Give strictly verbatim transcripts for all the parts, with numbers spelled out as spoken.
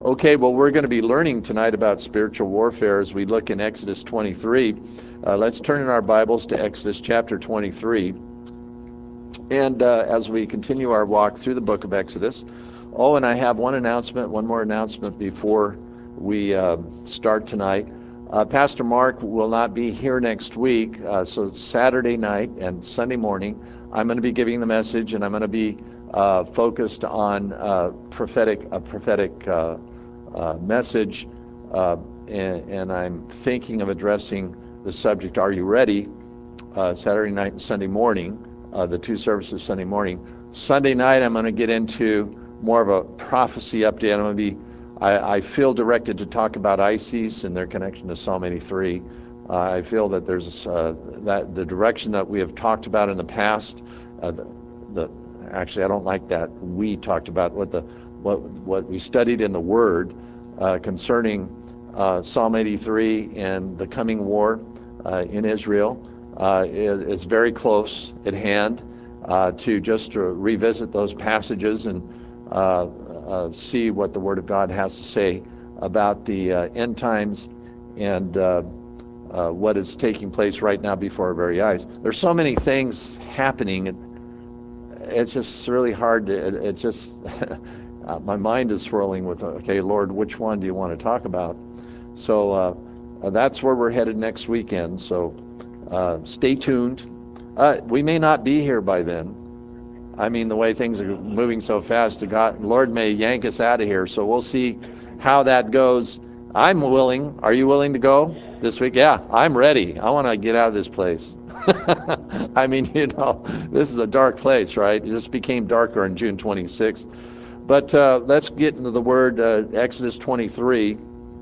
Okay, well, we're going to be learning tonight about spiritual warfare as we look in Exodus twenty-three. Uh, let's turn in our Bibles to Exodus chapter twenty-three. And uh, as we continue our walk through the book of Exodus, oh, and I have one announcement, one more announcement before we uh, start tonight. Uh, Pastor Mark will not be here next week, uh, so Saturday night and Sunday morning, I'm going to be giving the message, and I'm going to be uh, focused on uh, prophetic, a prophetic uh, uh, message, uh, and, and I'm thinking of addressing the subject, Are You Ready? Uh, Saturday night and Sunday morning, uh, the two services Sunday morning. Sunday night, I'm going to get into more of a prophecy update. I'm going to be, I, I feel directed to talk about ISIS and their connection to Psalm eighty-three. Uh, I feel that there's uh, that the direction that we have talked about in the past. Uh, the, the actually, I don't like that. We talked about what the what what we studied in the Word uh, concerning uh, Psalm eighty-three and the coming war uh, in Israel. Uh, is very close at hand uh, to just to revisit those passages and uh, uh, see what the Word of God has to say about the uh, end times and uh, uh, what is taking place right now before our very eyes. There's so many things happening. It's just really hard to, it, it's just, uh, my mind is swirling with, okay, Lord, which one do you want to talk about? So uh, uh, that's where we're headed next weekend. So uh, stay tuned. Uh, we may not be here by then. I mean, the way things are moving so fast, God, Lord may yank us out of here. So we'll see how that goes. I'm willing. Are you willing to go this week? Yeah, I'm ready. I want to get out of this place. I mean, you know, this is a dark place, right? It just became darker on June twenty-sixth. But uh, let's get into the word, uh, Exodus twenty-three.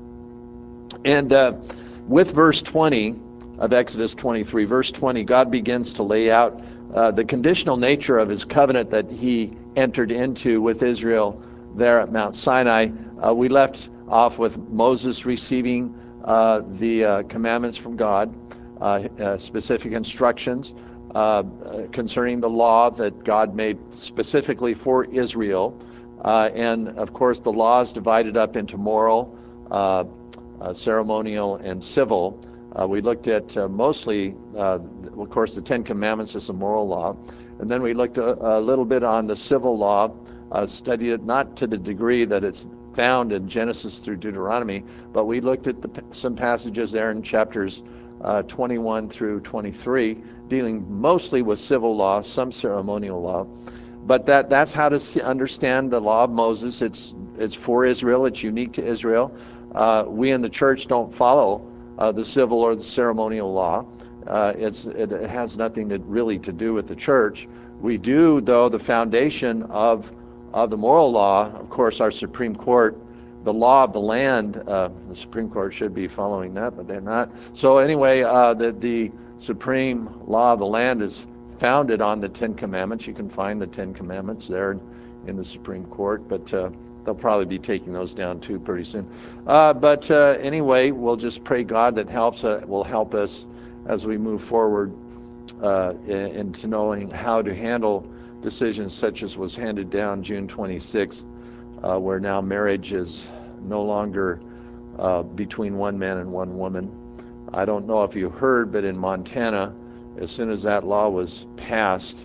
And uh, with verse twenty of Exodus twenty-three, verse twenty, God begins to lay out uh, the conditional nature of his covenant that he entered into with Israel there at Mount Sinai. Uh, we left off with Moses receiving uh, the uh, commandments from God, uh, uh, specific instructions uh, concerning the law that God made specifically for Israel. Uh, and of course, the law is divided up into moral, uh, uh, ceremonial, and civil. Uh, we looked at uh, mostly, uh, of course, the Ten Commandments is a moral law. And then we looked a, a little bit on the civil law, uh, studied it not to the degree that it's found in Genesis through Deuteronomy, but we looked at the, some passages there in chapters uh, twenty-one through twenty-three, dealing mostly with civil law, some ceremonial law. But that, that's how to see, understand the law of Moses. It's, it's for Israel. It's unique to Israel. Uh, we in the church don't follow uh, the civil or the ceremonial law. Uh, it's, it, it has nothing to, really to do with the church. We do, though, the foundation of, of the moral law. Of course, our Supreme Court, the law of the land, uh, the Supreme Court should be following that, but they're not. So anyway, uh, the, the supreme law of the land is founded on the Ten Commandments. You can find the Ten Commandments there in, in the Supreme Court, but uh, they'll probably be taking those down too pretty soon. Uh, but uh, anyway, we'll just pray God that helps uh, will help us as we move forward uh, into knowing how to handle decisions such as was handed down June twenty-sixth, uh, where now marriage is no longer uh, between one man and one woman. I don't know if you heard, but in Montana, as soon as that law was passed,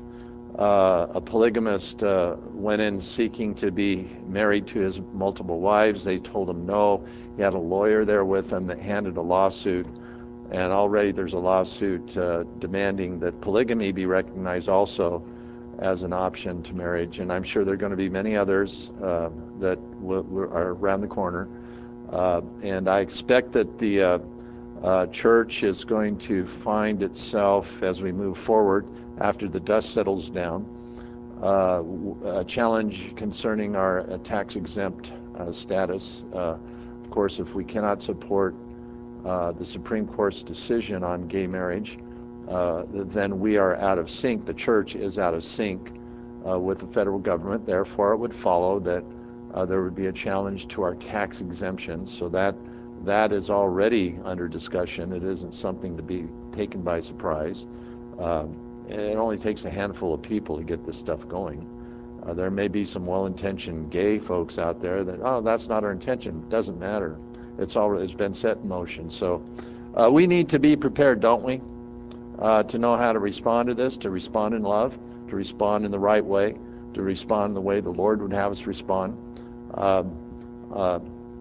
uh, a polygamist uh, went in seeking to be married to his multiple wives. They told him no. He had a lawyer there with him that handed a lawsuit, and already there's a lawsuit uh, demanding that polygamy be recognized also as an option to marriage. And I'm sure there are going to be many others uh, that w- w- are around the corner. Uh, and I expect that the uh, uh, church is going to find itself as we move forward after the dust settles down, uh, a challenge concerning our uh, tax exempt uh, status. Uh, of course, if we cannot support uh, the Supreme Court's decision on gay marriage, uh, then we are out of sync. The church is out of sync uh, with the federal government. Therefore, it would follow that uh, there would be a challenge to our tax exemption. So that that is already under discussion. It isn't something to be taken by surprise. Um, it only takes a handful of people to get this stuff going. Uh, there may be some well-intentioned gay folks out there that, oh, that's not our intention. It doesn't matter. It's already it's been set in motion. So uh, we need to be prepared, don't we, uh, to know how to respond to this, to respond in love, to respond in the right way, to respond in the way the Lord would have us respond. Uh, uh,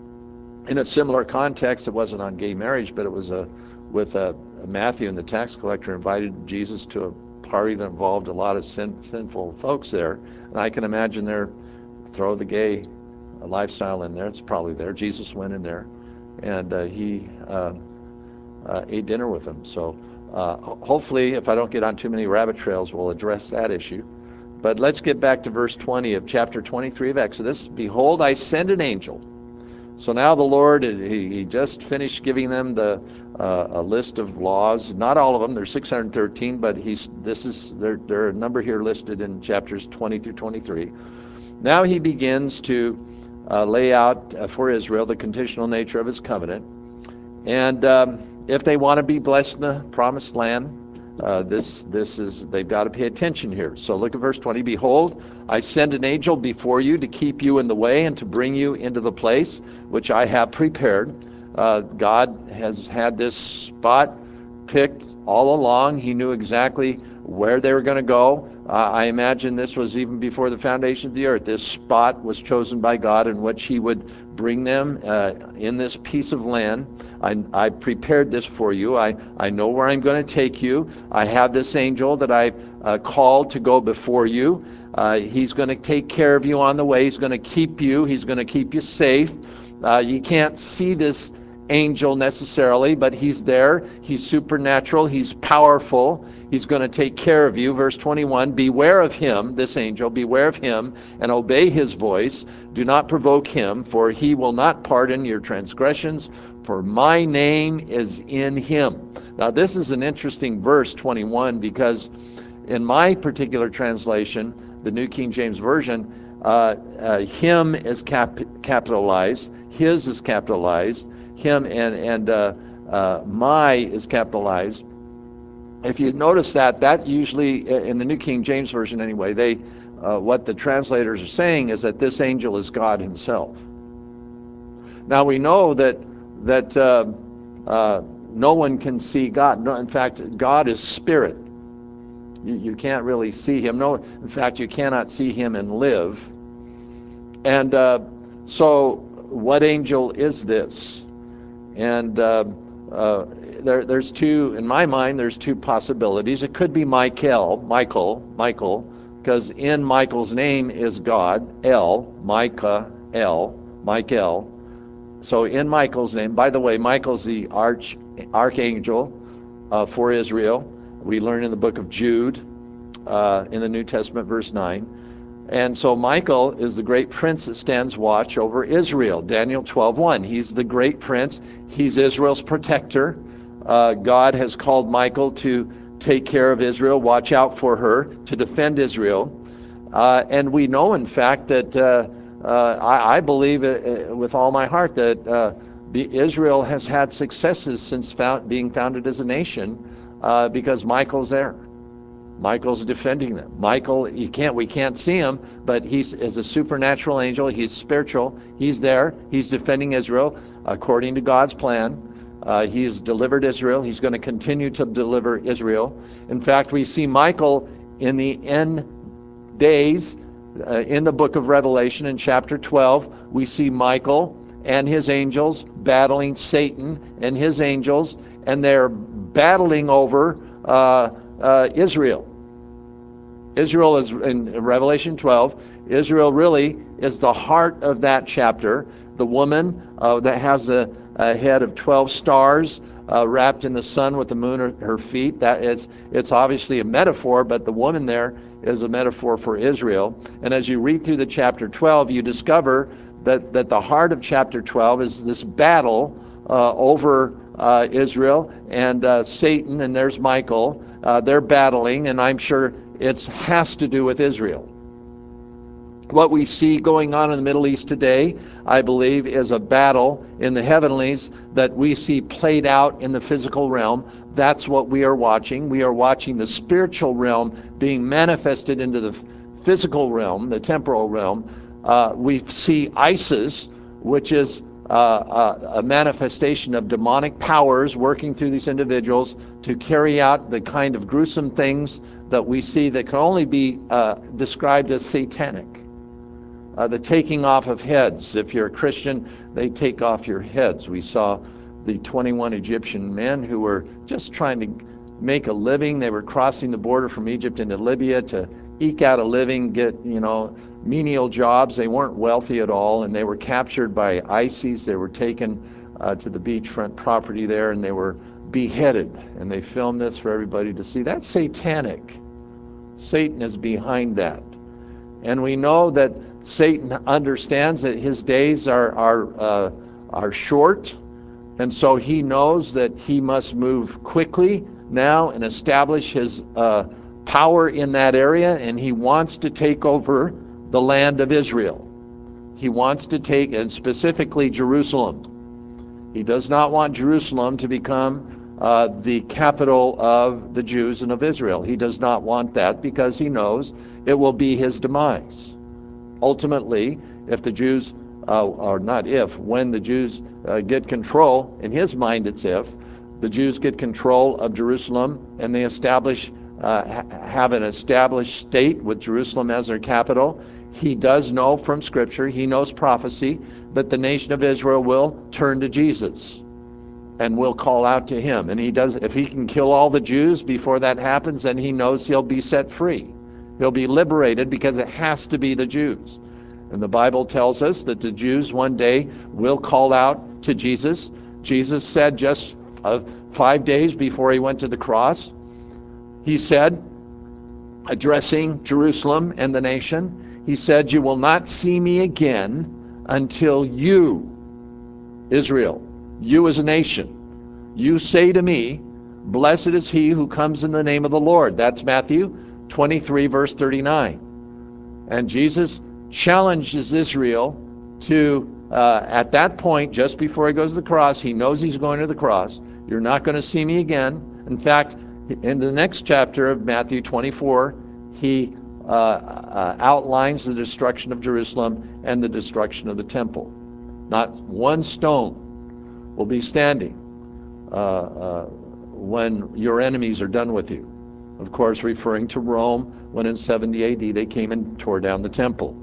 in a similar context, it wasn't on gay marriage, but it was a, with a, Matthew and the tax collector invited Jesus to a party that involved a lot of sin, sinful folks there. And I can imagine there, throw the gay lifestyle in there. It's probably there. Jesus went in there, and uh, he uh, uh, ate dinner with them. So uh, hopefully, if I don't get on too many rabbit trails, we'll address that issue. But let's get back to verse twenty of chapter twenty-three of Exodus. Behold, I send an angel. So now the Lord, he, he just finished giving them the uh, a list of laws. Not all of them. There's six hundred thirteen, but he's this is there. There are a number here listed in chapters twenty through twenty-three. Now he begins to uh, lay out uh, for Israel the conditional nature of his covenant, and um, if they want to be blessed in the promised land, uh, this this is they've got to pay attention here. So look at verse twenty. Behold, I send an angel before you to keep you in the way and to bring you into the place which I have prepared. Uh, God has had this spot picked all along. He knew exactly where they were going to go. Uh, I imagine this was even before the foundation of the earth. This spot was chosen by God in which he would bring them uh, in this piece of land. I, I prepared this for you. I, I know where I'm going to take you. I have this angel that I uh, called to go before you. Uh, he's going to take care of you on the way. He's going to keep you. He's going to keep you safe. Uh, you can't see this angel necessarily, but he's there. He's supernatural. He's powerful. He's going to take care of you. Verse twenty-one, beware of him, this angel, beware of him, and obey his voice. Do not provoke him, for he will not pardon your transgressions, for my name is in him. Now this is an interesting verse, twenty-one, because in my particular translation, the New King James Version, uh, uh, him is cap- capitalized, his is capitalized, him and, and uh, uh, my is capitalized. If you notice that, that usually, in the New King James Version anyway, they, uh, what the translators are saying is that this angel is God himself. Now we know that, that uh, uh, no one can see God. No, in fact, God is spirit. You, you can't really see him. No, in fact, you cannot see him and live. And uh, so what angel is this? And uh, uh, there, there's two, in my mind, there's two possibilities. It could be Michael, Michael, Michael, because in Michael's name is God, El, Micah, El, Michael. So in Michael's name, by the way, Michael's the arch archangel uh, for Israel. We learn in the book of Jude, uh, in the New Testament, verse nine. And so Michael is the great prince that stands watch over Israel. Daniel twelve one. He's the great prince. He's Israel's protector. Uh, God has called Michael to take care of Israel, watch out for her, to defend Israel. Uh, and we know, in fact, that uh, uh, I, I believe uh, with all my heart that uh, Israel has had successes since found, being founded as a nation uh, because Michael's there. Michael's defending them. Michael, you can't, we can't see him, but he's as a supernatural angel. He's spiritual. He's there. He's defending Israel according to God's plan. Uh, he has delivered Israel. He's going to continue to deliver Israel. In fact, we see Michael in the end days, uh, in the book of Revelation in chapter twelve. We see Michael and his angels battling Satan and his angels, and they're battling over uh, Uh, Israel. Israel is in Revelation twelve. Israel really is the heart of that chapter. The woman uh, that has a, a head of twelve stars uh, wrapped in the sun with the moon at her feet. That is, it's obviously a metaphor, but the woman there is a metaphor for Israel. And as you read through the chapter twelve, you discover that that the heart of chapter twelve is this battle uh, over uh, Israel and uh, Satan, and there's Michael. Uh, they're battling, and I'm sure it has to do with Israel. What we see going on in the Middle East today, I believe, is a battle in the heavenlies that we see played out in the physical realm. That's what we are watching. We are watching the spiritual realm being manifested into the physical realm, the temporal realm, uh, we see Isis, which is uh, a, a manifestation of demonic powers working through these individuals to carry out the kind of gruesome things that we see that can only be uh, described as satanic. Uh, the taking off of heads. If you're a Christian, they take off your heads. We saw the twenty-one Egyptian men who were just trying to make a living. They were crossing the border from Egypt into Libya to eke out a living, get, you know, menial jobs. They weren't wealthy at all, and they were captured by ISIS. They were taken uh, to the beachfront property there, and they were beheaded. And they filmed this for everybody to see. That's satanic. Satan is behind that. And we know that Satan understands that his days are, are, uh, are short, and so he knows that he must move quickly now and establish his uh, power in that area, and he wants to take over the land of Israel. He wants to take, and specifically Jerusalem. He does not want Jerusalem to become uh, the capital of the Jews and of Israel. He does not want that because he knows it will be his demise. Ultimately, if the Jews, uh, or not if, when the Jews uh, get control, in his mind it's if, the Jews get control of Jerusalem and they establish, uh, ha- have an established state with Jerusalem as their capital, he does know from Scripture, he knows prophecy, that the nation of Israel will turn to Jesus and will call out to him. And he does, if he can kill all the Jews before that happens, then he knows he'll be set free. He'll be liberated because it has to be the Jews. And the Bible tells us that the Jews one day will call out to Jesus. Jesus said just uh, five days before he went to the cross, he said, addressing Jerusalem and the nation, he said, "You will not see me again until you, Israel, you as a nation, you say to me, blessed is he who comes in the name of the Lord." That's Matthew twenty-three, verse thirty-nine. And Jesus challenges Israel to, uh, at that point, just before he goes to the cross, he knows he's going to the cross. You're not going to see me again. In fact, in the next chapter of Matthew twenty-four, he uh, uh, outlines the destruction of Jerusalem and the destruction of the temple. Not one stone will be standing uh, uh, when your enemies are done with you. Of course, referring to Rome, when in seventy A D they came and tore down the temple.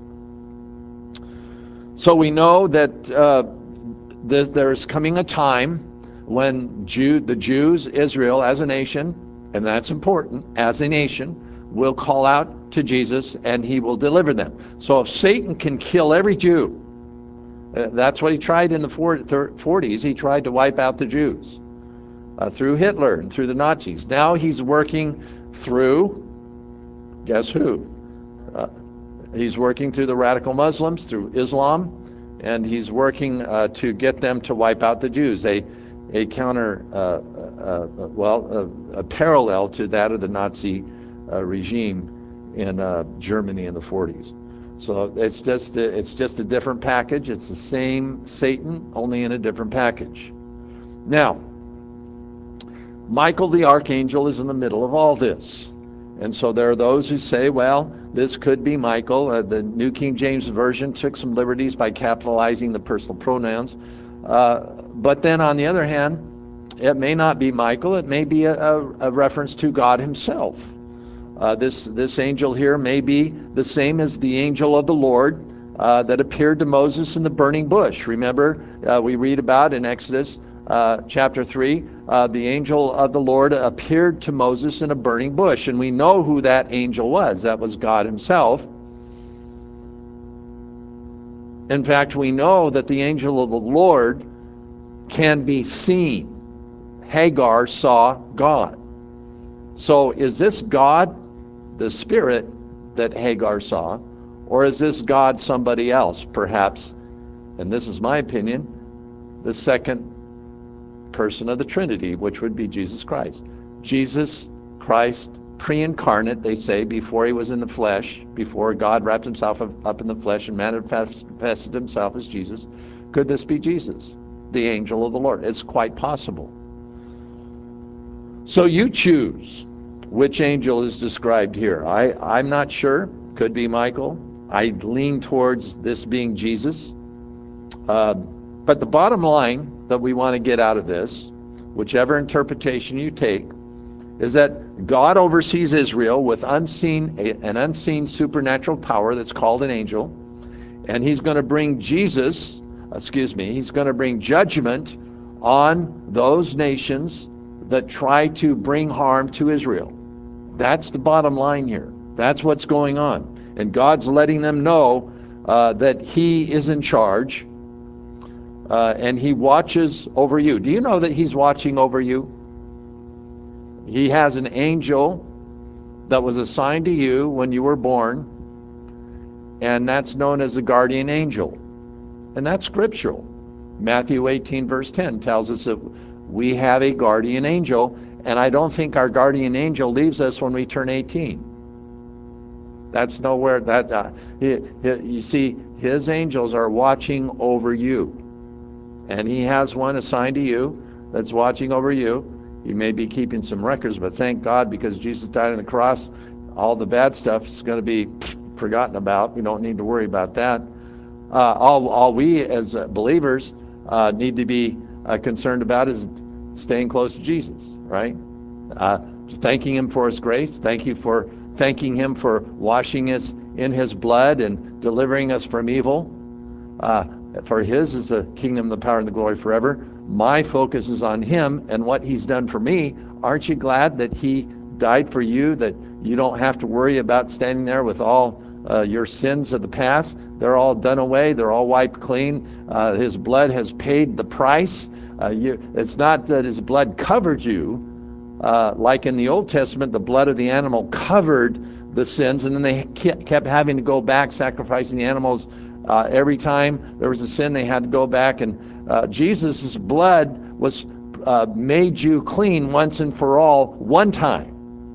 So we know that uh, there's coming a time when Jew, the Jews, Israel as a nation, and that's important, as a nation, will call out to Jesus and he will deliver them. So if Satan can kill every Jew, uh, that's what he tried in the forties. He tried to wipe out the Jews uh, through Hitler and through the Nazis. Now he's working through, guess who? Uh, he's working through the radical Muslims, through Islam, and he's working uh, to get them to wipe out the Jews. A, a counter, uh, uh, well, a, a parallel to that of the Nazi uh, regime in uh, Germany in the forties. So it's just a, it's just a different package. It's the same Satan, only in a different package. Now, Michael the archangel is in the middle of all this. And so there are those who say, well, this could be Michael. Uh, the New King James Version took some liberties by capitalizing the personal pronouns. Uh, but then on the other hand, it may not be Michael. It may be a, a, a reference to God himself. Uh, this, this angel here may be the same as the angel of the Lord uh, that appeared to Moses in the burning bush. Remember, uh, we read about in Exodus uh, chapter three, uh, the angel of the Lord appeared to Moses in a burning bush. And we know who that angel was. That was God himself. In fact, we know that the angel of the Lord can be seen. Hagar saw God. So is this God, the spirit that Hagar saw, or is this God somebody else, perhaps, and this is my opinion, the second person of the Trinity, which would be Jesus Christ. Jesus Christ, pre-incarnate, they say, before he was in the flesh, before God wrapped himself up in the flesh and manifested himself as Jesus. Could this be Jesus, the angel of the Lord? It's quite possible. So you choose which angel is described here. I, I'm not sure. Could be Michael. I lean towards this being Jesus. Uh, but the bottom line that we want to get out of this, whichever interpretation you take, is that God oversees Israel with unseen, an unseen supernatural power that's called an angel, and he's going to bring Jesus, excuse me, he's going to bring judgment on those nations that try to bring harm to Israel. That's the bottom line here. That's what's going on. And God's letting them know uh, that he is in charge, uh, and he watches over you. Do you know that he's watching over you? He has an angel that was assigned to you when you were born, and that's known as the guardian angel. And that's scriptural. Matthew eighteen verse ten tells us that we have a guardian angel, and I don't think our guardian angel leaves us when we turn eighteen. That's nowhere, that, uh, he, he, you see, his angels are watching over you. And he has one assigned to you that's watching over you. You may be keeping some records, but thank God, because Jesus died on the cross, all the bad stuff is going to be forgotten about. We don't need to worry about that. Uh, all, all we as uh, believers uh, need to be uh, concerned about is staying close to Jesus, right? Uh, thanking him for his grace. Thank you for thanking him for washing us in his blood and delivering us from evil. Uh, for his is the kingdom, the power, and the glory forever. My focus is on him and what he's done for me. Aren't you glad that he died for you, that you don't have to worry about standing there with all uh, your sins of the past? They're all done away. They're all wiped clean. Uh, his blood has paid the price. Uh, you, it's not that his blood covered you. Uh, like in the Old Testament, the blood of the animal covered the sins, and then they kept having to go back sacrificing the animals. Uh, every time there was a sin, they had to go back, and uh, Jesus' blood was uh, made you clean once and for all, one time.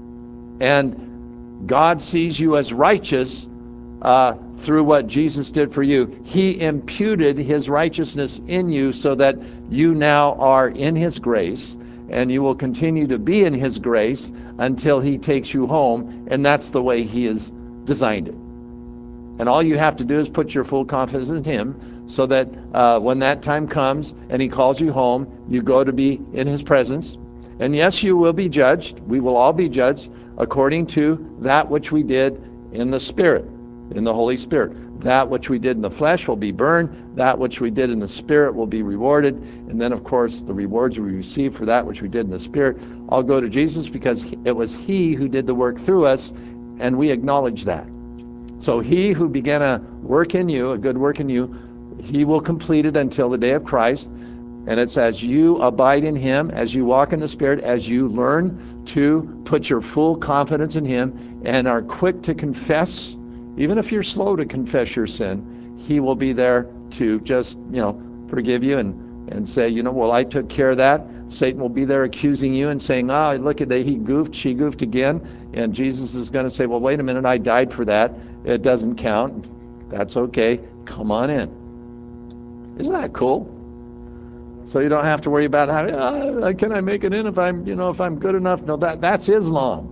And God sees you as righteous uh, through what Jesus did for you. He imputed his righteousness in you so that you now are in his grace, and you will continue to be in his grace until he takes you home, and that's the way he has designed it. And all you have to do is put your full confidence in him, so that uh, when that time comes and he calls you home, you go to be in his presence. And yes, you will be judged. We will all be judged according to that which we did in the Spirit, in the Holy Spirit. That which we did in the flesh will be burned. That which we did in the Spirit will be rewarded. And then, of course, the rewards we receive for that which we did in the Spirit all go to Jesus, because it was he who did the work through us, and we acknowledge that. So he who began a work in you, a good work in you, he will complete it until the day of Christ. And it's as you abide in him, as you walk in the Spirit, as you learn to put your full confidence in him and are quick to confess, even if you're slow to confess your sin, he will be there to just, you know, forgive you and, and say, you know, well, I took care of that. Satan will be there accusing you and saying, oh, look at that, he goofed, she goofed again. And Jesus is going to say, well, wait a minute, I died for that. It doesn't count. That's okay. Come on in. Isn't that cool? So you don't have to worry about how, uh, can I make it in if I'm, you know, if I'm good enough? No, that that's Islam.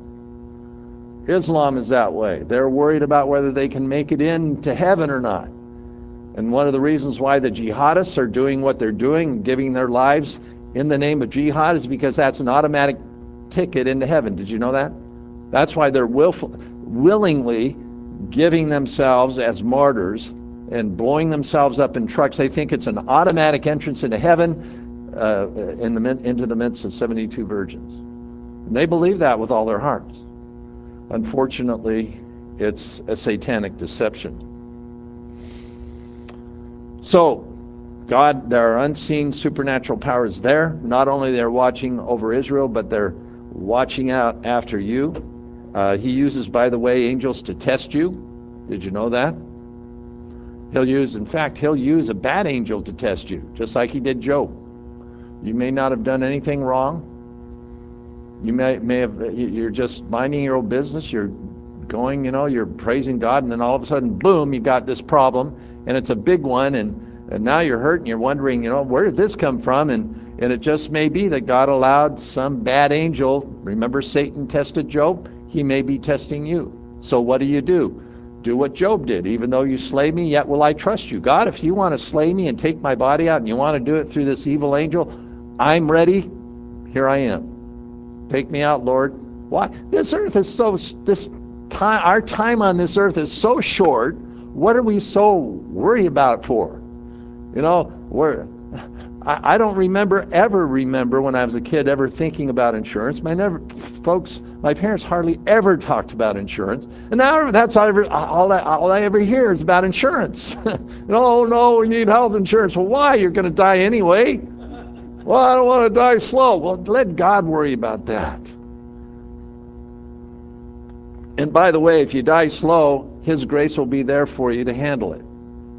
Islam is that way. They're worried about whether they can make it into heaven or not. And one of the reasons why the jihadists are doing what they're doing, giving their lives in the name of jihad, is because that's an automatic ticket into heaven. Did you know that? That's why they're willful, willingly giving themselves as martyrs and blowing themselves up in trucks. They think it's an automatic entrance into heaven, uh, in the into the midst of seventy-two virgins. And they believe that with all their hearts. Unfortunately, it's a satanic deception. So, God, there are unseen supernatural powers there. Not only they're watching over Israel, but they're watching out after you. Uh, he uses, by the way, angels to test you. Did you know that? He'll use, in fact, he'll use a bad angel to test you, just like he did Job. You may not have done anything wrong. You may, may have, you're just minding your own business. You're going, you know, you're praising God, and then all of a sudden, boom, you got this problem, and it's a big one, and, and now you're hurt, and you're wondering, you know, where did this come from? And, and it just may be that God allowed some bad angel. Remember, Satan tested Job? He may be testing you. So what do you do? do what Job did. Even though you slay me, yet will I trust you. God, if you want to slay me and take my body out and you want to do it through this evil angel, I'm ready. Here I am. Take me out, Lord. Why? This earth is so, this time, our time on this earth is so short. What are we so worried about it for? You know, we're, I, I don't remember, ever remember when I was a kid ever thinking about insurance. My never, folks, my parents hardly ever talked about insurance. And now that's all I ever, all I, all I ever hear is about insurance. Oh, no, we need health insurance. Well, why? You're going to die anyway. Well, I don't want to die slow. Well, let God worry about that. And by the way, if you die slow, His grace will be there for you to handle it.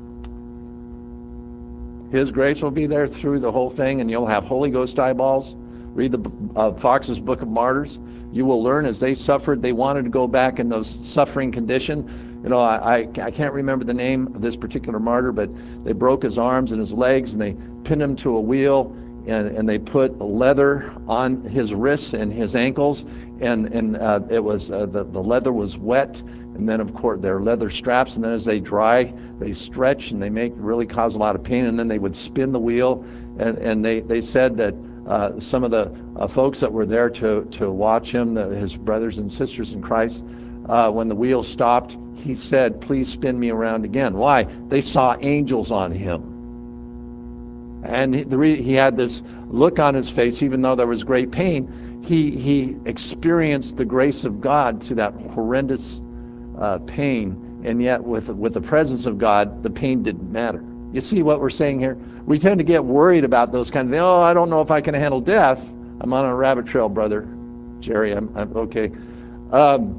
His grace will be there through the whole thing, and you'll have Holy Ghost eyeballs. Read the uh, Fox's Book of Martyrs. You will learn as they suffered, they wanted to go back in those suffering condition. You know, I, I, I can't remember the name of this particular martyr, but they broke his arms and his legs, and they pinned him to a wheel, and, and they put leather on his wrists and his ankles, and, and uh, it was uh, the, the leather was wet, and then of course they're leather straps, and then as they dry, they stretch and they make really cause a lot of pain, and then they would spin the wheel, and, and they, they said that uh, some of the uh, folks that were there to, to watch him, the, his brothers and sisters in Christ, uh, when the wheel stopped, he said, please spin me around again. Why? They saw angels on him. And he, he had this look on his face, even though there was great pain, he, he experienced the grace of God to that horrendous uh, pain, and yet with, with the presence of God, the pain didn't matter. You see what we're saying here? We tend to get worried about those kind of things. Oh, I don't know if I can handle death. I'm on a rabbit trail, brother. Jerry, I'm, I'm okay. Um,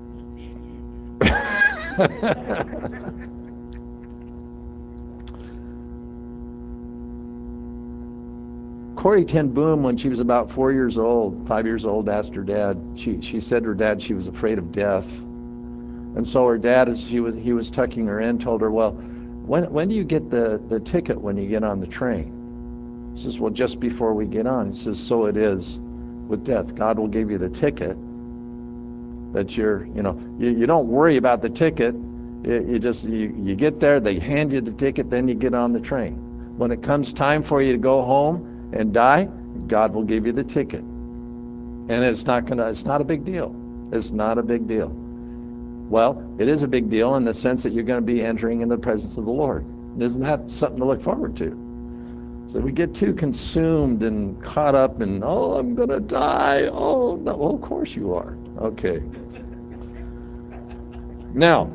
Corrie ten Boom, when she was about four years old, five years old, asked her dad. She she said to her dad she was afraid of death, and so her dad, as he was he was tucking her in, told her, "Well, when when do you get the the ticket when you get on the train?" He says, "Well, just before we get on." He says, "So it is with death. God will give you the ticket, that you're you know you, you don't worry about the ticket. You, you just you you get there, they hand you the ticket, then you get on the train. When it comes time for you to go home and die, God will give you the ticket, and it's not gonna it's not a big deal. It's not a big deal." Well, it is a big deal in the sense that you're going to be entering in the presence of the Lord. Isn't that something to look forward to? So we get too consumed and caught up in, oh, I'm going to die. Oh, no, well, of course you are. Okay. Now,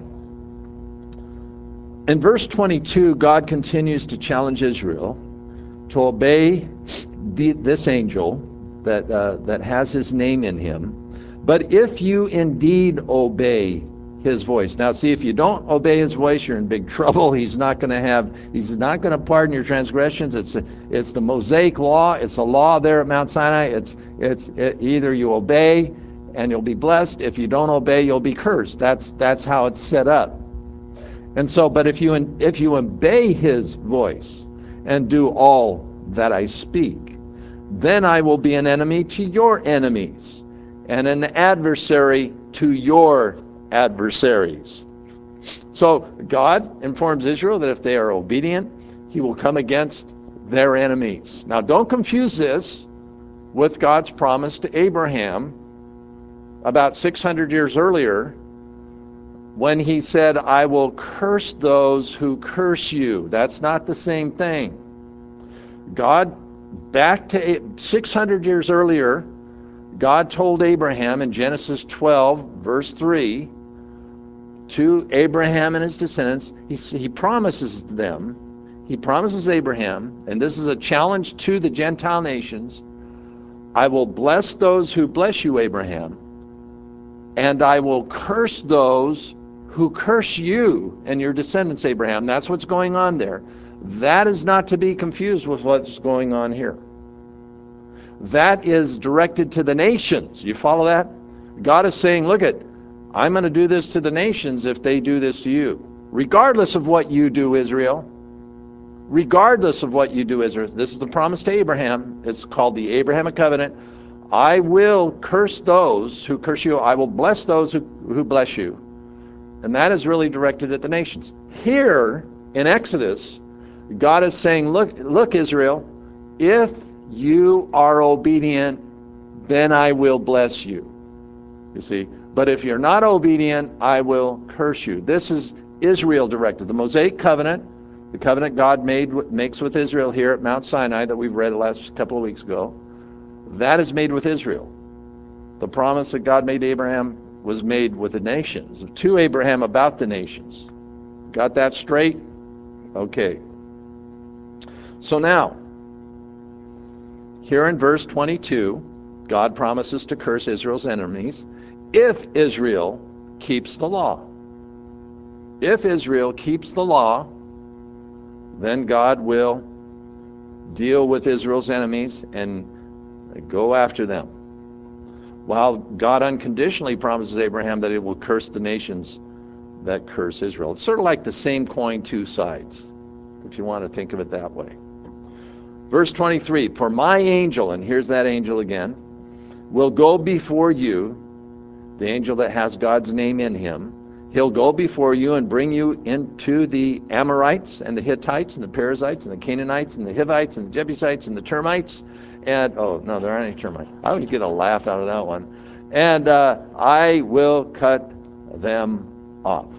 in verse twenty-two, God continues to challenge Israel to obey the, this angel that uh, that has his name in him. But if you indeed obey his voice. Now see, if you don't obey his voice, you're in big trouble. He's not going to have, he's not going to pardon your transgressions. It's it's the Mosaic law. It's a law there at Mount Sinai. It's it's it, either you obey and you'll be blessed. If you don't obey, you'll be cursed. That's that's how it's set up. And so, but if you if you obey his voice and do all that I speak, then I will be an enemy to your enemies and an adversary to your adversaries. So God informs Israel that if they are obedient, he will come against their enemies. Now don't confuse this with God's promise to Abraham about six hundred years earlier, when he said, I will curse those who curse you. That's not the same thing. God, back to six hundred years earlier, God told Abraham in Genesis twelve, verse three, to Abraham and his descendants, he, he promises them, he promises Abraham, and this is a challenge to the Gentile nations, I will bless those who bless you, Abraham, and I will curse those who curse you and your descendants, Abraham. That's what's going on there. That is not to be confused with what's going on here. That is directed to the nations. You follow that? God is saying, look at, I'm going to do this to the nations if they do this to you. Regardless of what you do, Israel. Regardless of what you do, Israel. This is the promise to Abraham. It's called the Abrahamic covenant. I will curse those who curse you. I will bless those who, who bless you. And that is really directed at the nations. Here in Exodus, God is saying, look, look, Israel, if you are obedient, then I will bless you. You see, but if you're not obedient, I will curse you. This is Israel directed. The Mosaic covenant, the covenant God made makes with Israel here at Mount Sinai that we've read the last couple of weeks ago, that is made with Israel. The promise that God made to Abraham was made with the nations, to Abraham about the nations. Got that straight? Okay. So now, here in verse twenty-two, God promises to curse Israel's enemies if Israel keeps the law. If Israel keeps the law, then God will deal with Israel's enemies and go after them. While God unconditionally promises Abraham that it will curse the nations that curse Israel. It's sort of like the same coin, two sides, if you want to think of it that way. Verse twenty-three, for my angel, and here's that angel again, will go before you, the angel that has God's name in him. He'll go before you and bring you into the Amorites and the Hittites and the Perizzites and the Canaanites and the Hivites and the Jebusites and the termites. And, oh, no, there aren't any termites. I always get a laugh out of that one. And uh, I will cut them off.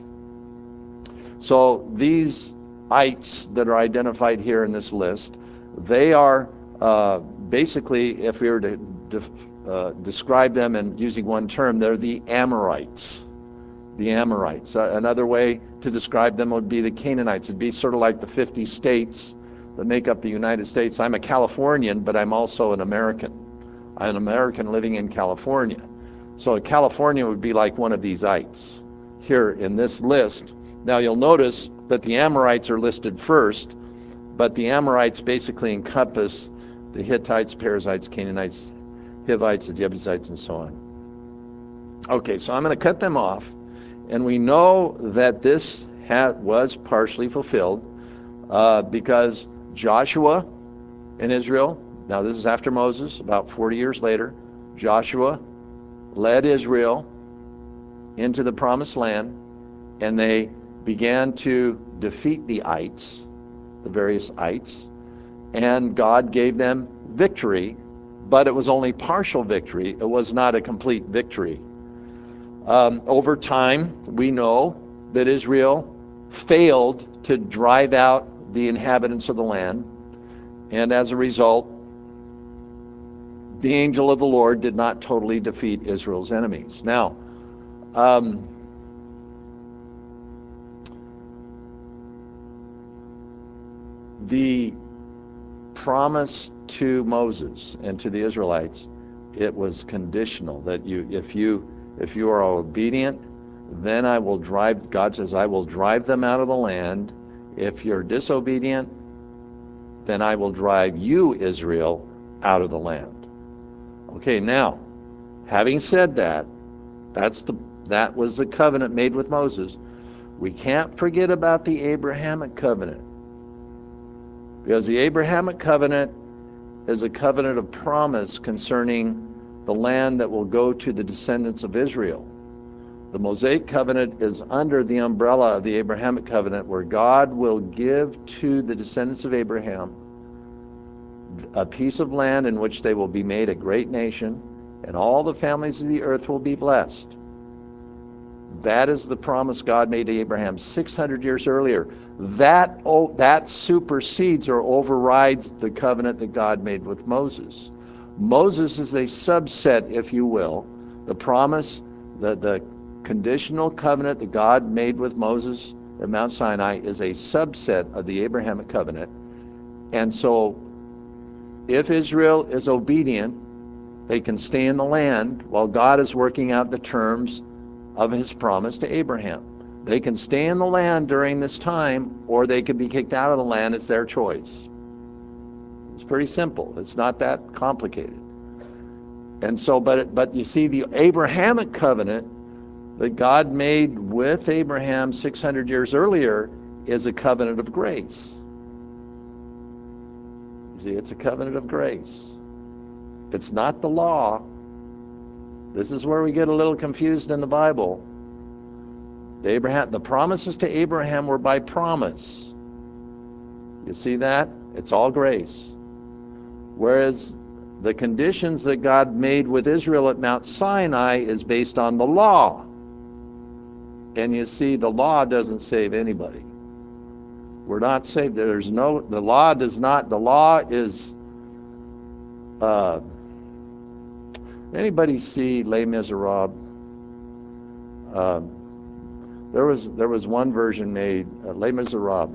So these ites that are identified here in this list, they are uh, basically, if we were to def, uh, describe them in using one term, they're the Amorites. The Amorites. Uh, another way to describe them would be the Canaanites. It'd be sort of like the fifty states that make up the United States. I'm a Californian, but I'm also an American. I'm an American living in California. So a Californian would be like one of these ites here in this list. Now you'll notice that the Amorites are listed first, but the Amorites basically encompass the Hittites, Perizzites, Canaanites, Hivites, the Jebusites, and so on. Okay, so I'm going to cut them off. And we know that this ha- was partially fulfilled uh, because Joshua in Israel, now this is after Moses, about forty years later, Joshua led Israel into the promised land, and they began to defeat the ites, the various ites, and God gave them victory, but it was only partial victory. It was not a complete victory. Um, over time, we know that Israel failed to drive out the inhabitants of the land, and as a result, the angel of the Lord did not totally defeat Israel's enemies. Now, um, the promise to Moses and to the Israelites, it was conditional that you, if you If you are obedient, then I will drive, God says, I will drive them out of the land. If you're disobedient, then I will drive you, Israel, out of the land. Okay, now, having said that, that's the that was the covenant made with Moses. We can't forget about the Abrahamic covenant, because the Abrahamic covenant is a covenant of promise concerning the land that will go to the descendants of Israel. The Mosaic covenant is under the umbrella of the Abrahamic covenant, where God will give to the descendants of Abraham a piece of land in which they will be made a great nation, and all the families of the earth will be blessed. That is the promise God made to Abraham six hundred years earlier. That, oh, that supersedes or overrides the covenant that God made with Moses. Moses is a subset, if you will. The promise, the, the conditional covenant that God made with Moses at Mount Sinai is a subset of the Abrahamic covenant. And so if Israel is obedient, they can stay in the land while God is working out the terms of his promise to Abraham. They can stay in the land during this time, or they can be kicked out of the land. It's their choice. It's pretty simple. It's not that complicated. And so, but but you see, the Abrahamic covenant that God made with Abraham six hundred years earlier is a covenant of grace. You see, it's a covenant of grace. It's not the law. This is where we get a little confused in the Bible. The Abraham, the promises to Abraham were by promise. You see that? It's all grace. Whereas the conditions that God made with Israel at Mount Sinai is based on the law. And you see, the law doesn't save anybody. We're not saved. There's no, the law does not, the law is, uh, anybody see Les Miserables? Uh, there was there was one version made, uh, Les Miserables.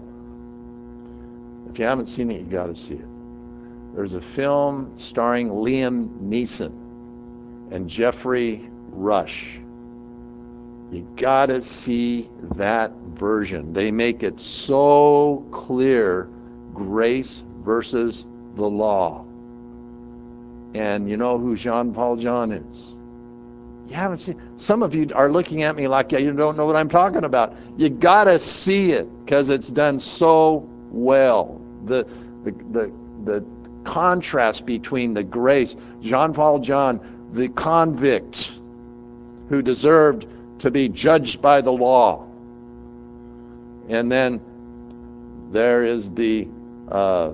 If you haven't seen it, you got to see it. There's a film starring Liam Neeson and Jeffrey Rush. You got to see that version. They make it so clear, grace versus the law. And you know who Jean-Paul Jean is? You haven't seen. Some of you are looking at me like you don't know what I'm talking about. You got to see it because it's done so well. The, the, the, the contrast between the grace, Jean-Paul Jean, the convict who deserved to be judged by the law. And then there is the uh,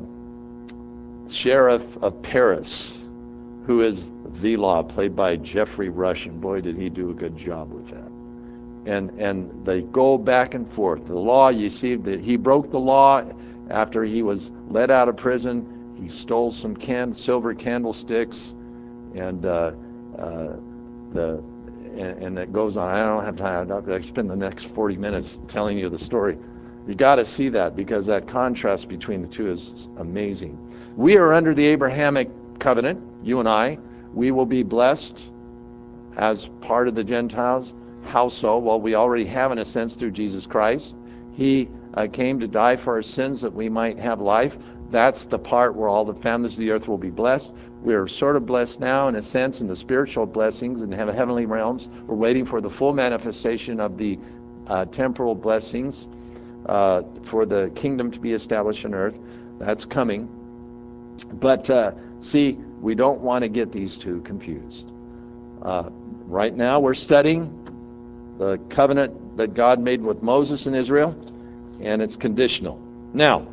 sheriff of Paris, who is the law, played by Jeffrey Rush, and boy, did he do a good job with that. And and they go back and forth. The law, you see that he broke the law after he was let out of prison. He stole some can silver candlesticks, and uh, uh, the and, and it goes on. I don't have time. I spend the next forty minutes telling you the story. You got to see that because that contrast between the two is amazing. We are under the Abrahamic covenant, you and I. We will be blessed as part of the Gentiles. How so? Well, we already have in a sense through Jesus Christ. He uh, came to die for our sins that we might have life. That's the part where all the families of the earth will be blessed. We're sort of blessed now in a sense in the spiritual blessings and heavenly realms. We're waiting for the full manifestation of the uh, temporal blessings uh, for the kingdom to be established on earth. That's coming. But uh, see, we don't want to get these two confused. Uh, right now we're studying the covenant that God made with Moses and Israel, and it's conditional. Now,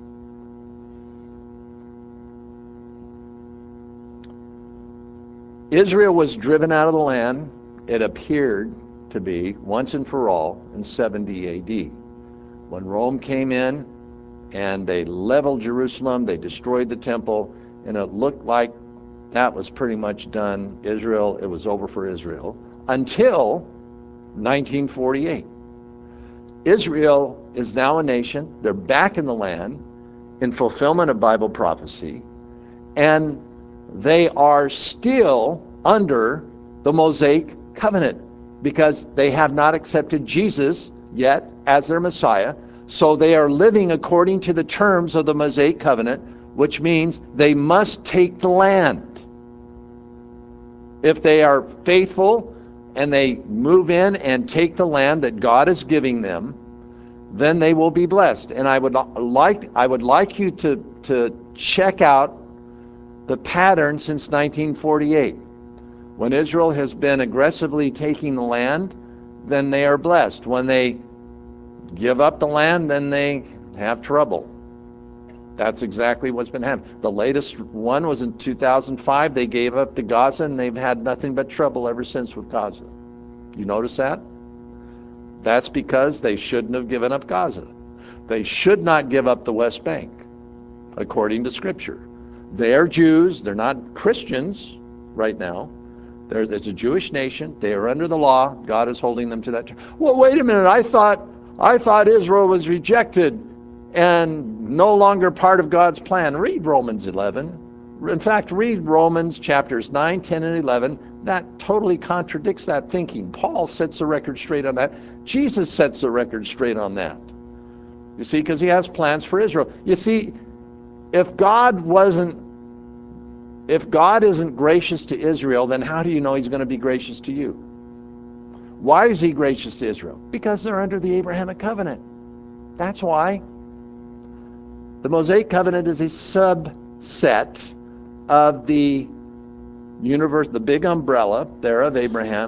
Israel was driven out of the land, it appeared to be, once and for all, in seventy A D. When Rome came in and they leveled Jerusalem, they destroyed the temple, and it looked like that was pretty much done. Israel, it was over for Israel, until nineteen forty-eight. Israel is now a nation. They're back in the land in fulfillment of Bible prophecy, and they are still under the Mosaic covenant because they have not accepted Jesus yet as their Messiah. So they are living according to the terms of the Mosaic covenant, which means they must take the land. If they are faithful and they move in and take the land that God is giving them, then they will be blessed. And I would like I would like you to to check out the pattern since nineteen forty-eight. When Israel has been aggressively taking the land, then they are blessed. When they give up the land, then they have trouble. That's exactly what's been happening. The latest one was in two thousand five. They gave up to Gaza, and they've had nothing but trouble ever since with Gaza. You notice that? That's because they shouldn't have given up Gaza. They should not give up the West Bank, according to Scripture. They are Jews. They're not Christians right now. There's, it's a Jewish nation. They are under the law. God is holding them to that. Well, wait a minute. I thought I thought Israel was rejected and no longer part of God's plan. Read Romans eleven. In fact, read Romans chapters nine, ten, and eleven. That totally contradicts that thinking. Paul sets the record straight on that. Jesus sets the record straight on that. You see, because he has plans for Israel. You see, if God wasn't, if God isn't gracious to Israel, then how do you know he's going to be gracious to you? Why is he gracious to Israel? Because they're under the Abrahamic covenant. That's why. The Mosaic covenant is a subset of the universe, the big umbrella there of Abraham.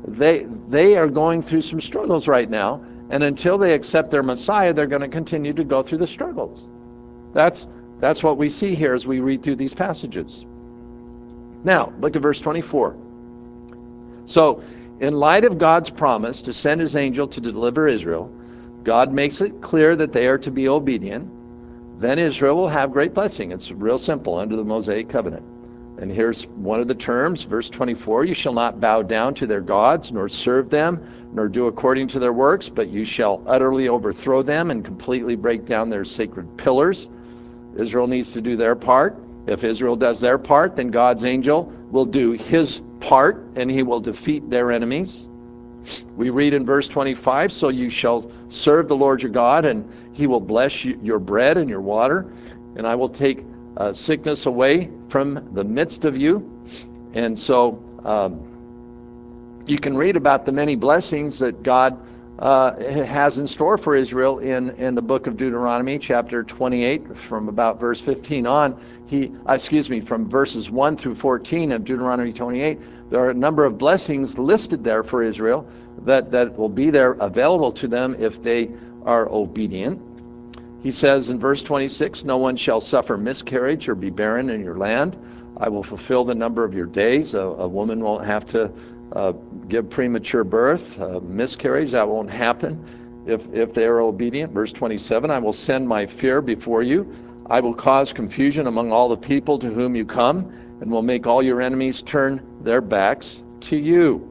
they they are going through some struggles right now, and until they accept their Messiah, they're going to continue to go through the struggles. That's that's what we see here as we read through these passages. Now, look at verse twenty-four. So, in light of God's promise to send his angel to deliver Israel, God makes it clear that they are to be obedient. Then Israel will have great blessing. It's real simple under the Mosaic covenant. And here's one of the terms, verse twenty-four, you shall not bow down to their gods, nor serve them, nor do according to their works, but you shall utterly overthrow them and completely break down their sacred pillars. Israel needs to do their part. If Israel does their part, then God's angel will do his part, and he will defeat their enemies. We read in verse twenty-five, so you shall serve the Lord your God, and he will bless you, your bread and your water, and I will take uh, sickness away from the midst of you. And so um, you can read about the many blessings that God uh, has in store for Israel in, in the book of Deuteronomy, chapter twenty-eight, from about verse fifteen on. He, uh, excuse me, from verses one through fourteen of Deuteronomy twenty-eight, there are a number of blessings listed there for Israel that, that will be there available to them if they are obedient. He says in verse twenty-six, no one shall suffer miscarriage or be barren in your land. I will fulfill the number of your days. A, a woman won't have to uh, give premature birth, uh, miscarriage, that won't happen if, if they are obedient. Verse twenty-seven, I will send my fear before you. I will cause confusion among all the people to whom you come, and will make all your enemies turn their backs to you.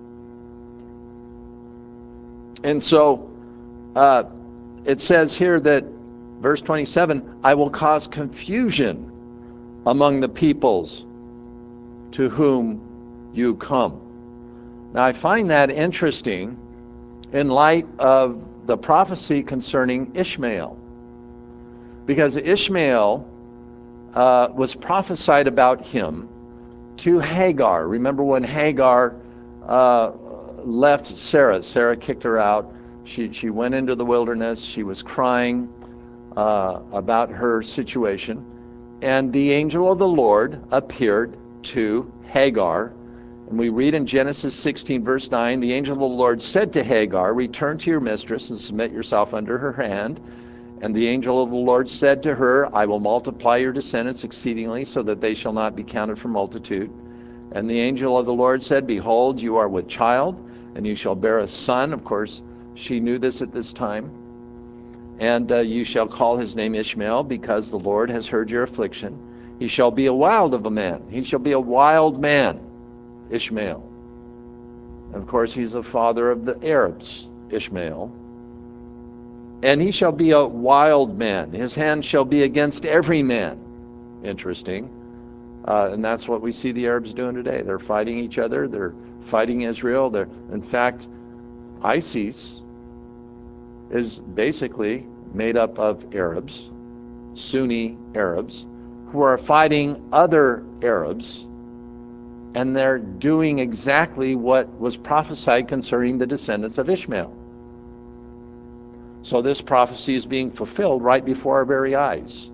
And so uh, it says here that, verse twenty-seven, I will cause confusion among the peoples to whom you come. Now I find that interesting in light of the prophecy concerning Ishmael. Because Ishmael uh, was prophesied about him to Hagar. Remember when Hagar uh, left Sarah, Sarah kicked her out. She, she went into the wilderness. She was crying uh, about her situation. And the angel of the Lord appeared to Hagar. And we read in Genesis sixteen, verse nine, the angel of the Lord said to Hagar, return to your mistress and submit yourself under her hand. And the angel of the Lord said to her, I will multiply your descendants exceedingly, so that they shall not be counted for multitude. And the angel of the Lord said, behold, you are with child, and you shall bear a son. Of course, she knew this at this time. And uh, you shall call his name Ishmael, because the Lord has heard your affliction. He shall be a wild of a man. He shall be a wild man, Ishmael. And of course, he's the father of the Arabs, Ishmael. And he shall be a wild man. His hand shall be against every man. Interesting. Uh, and that's what we see the Arabs doing today. They're fighting each other. They're fighting Israel. They're, in fact, ISIS is basically made up of Arabs, Sunni Arabs, who are fighting other Arabs, and they're doing exactly what was prophesied concerning the descendants of Ishmael. So this prophecy is being fulfilled right before our very eyes.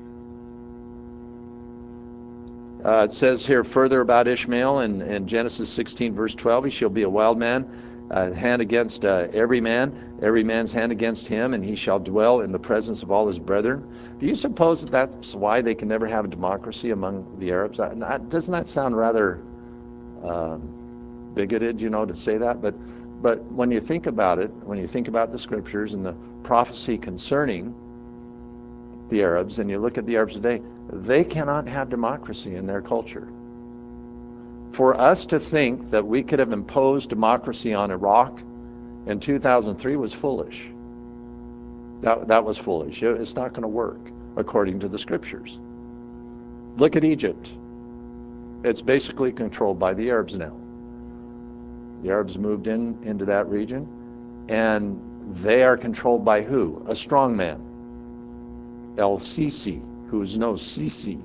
Uh, it says here further about Ishmael in, in Genesis sixteen, verse twelve, he shall be a wild man, uh, hand against uh, every man, every man's hand against him, and he shall dwell in the presence of all his brethren. Do you suppose that that's why they can never have a democracy among the Arabs? Uh, doesn't that sound rather uh, bigoted, you know, to say that? But, but when you think about it, when you think about the scriptures and the prophecy concerning the Arabs, and you look at the Arabs today, they cannot have democracy in their culture. For us to think that we could have imposed democracy on Iraq in two thousand three was foolish. That, that was foolish. It's not going to work according to the scriptures. Look at Egypt. It's basically controlled by the Arabs now. The Arabs moved in into that region, and they are controlled by who? A strong man. El-Sisi, who is no Sisi.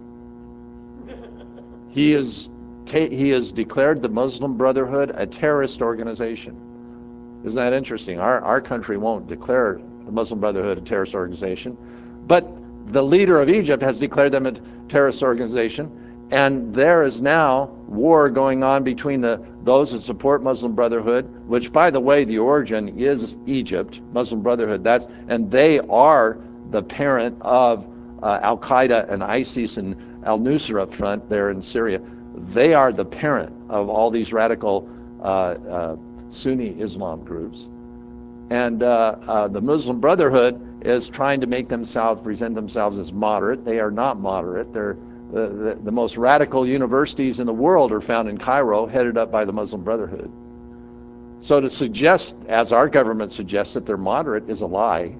He is he has declared the Muslim Brotherhood a terrorist organization. Isn't that interesting? Our our country won't declare the Muslim Brotherhood a terrorist organization, but the leader of Egypt has declared them a terrorist organization, And there is now war going on between the those that support Muslim Brotherhood, which, by the way, the origin is Egypt, Muslim Brotherhood. That's and they are the parent of uh, Al Qaeda and ISIS and Al Nusra Front there in Syria. They are the parent of all these radical uh, uh, Sunni Islam groups. And uh, uh, the Muslim Brotherhood is trying to make themselves present themselves as moderate. They are not moderate. They're the, the, the most radical universities in the world are found in Cairo, headed up by the Muslim Brotherhood. So to suggest, as our government suggests, that they're moderate is a lie.